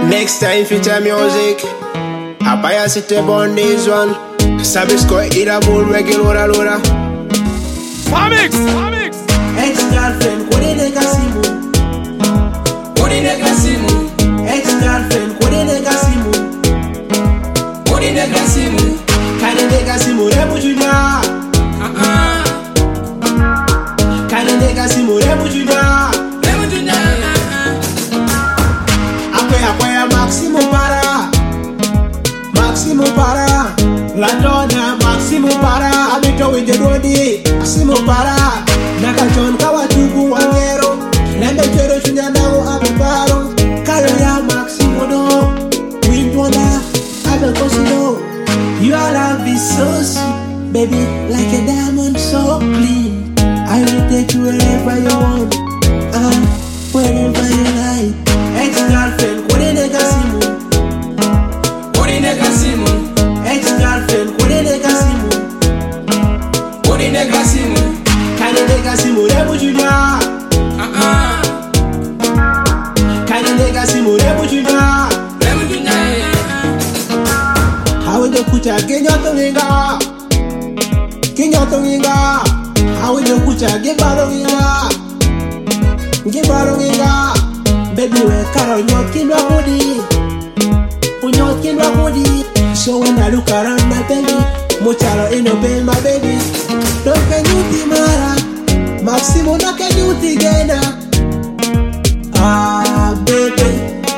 Next time future music Apaya city born this one Sabisco ira bull reggae lora Famix Ex-girlfriend Kodine Kasimu Ex-girlfriend Kodine Kasimu Kanine Kasimu Rebu Junior Kanine Kasimu Rebu Junior Akwaya Maximo para La donna Maximo para Abito with the Dodi Maximo para Nakachon Kawatuku Wangero Lembe Chero Chunyanao Abibaro Kaya Maximo no Windwana Abe Kosino Your love is so sweet Baby like a diamond so clean I will take you wherever you want Wherever you like Ex-girlfriend Kodine Kasimu Ex-girlfriend Kodine Kasimu Kanine Kasimu Rebu Junior Kanine Kasimu Rebu Junior How the kucha Kenyato Winga How the kucha Gibaro Winga Baby we karo nyokinwa kudi So when I look around my baby Mucharo inobe my baby Don't can you timara Maximo no can you tigena Baby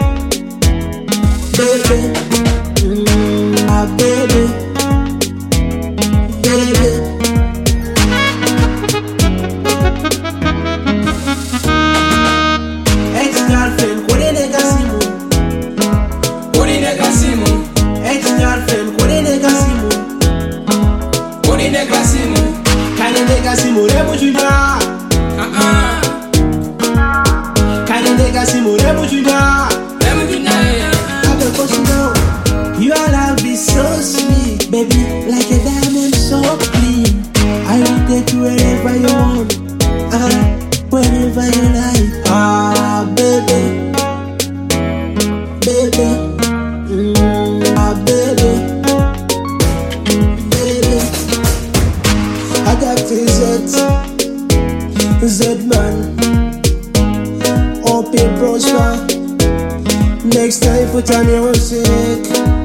Ex-girlfriend Kodine Kasimu Kanine Kasimu Rebu Junior Kanine Kasimu Rebu Junior Abe Kosino Your love is so sweet Baby like a diamond so clean I will take you wherever you want Wherever you like baby I got Z-Man OP Prosper Next time put on music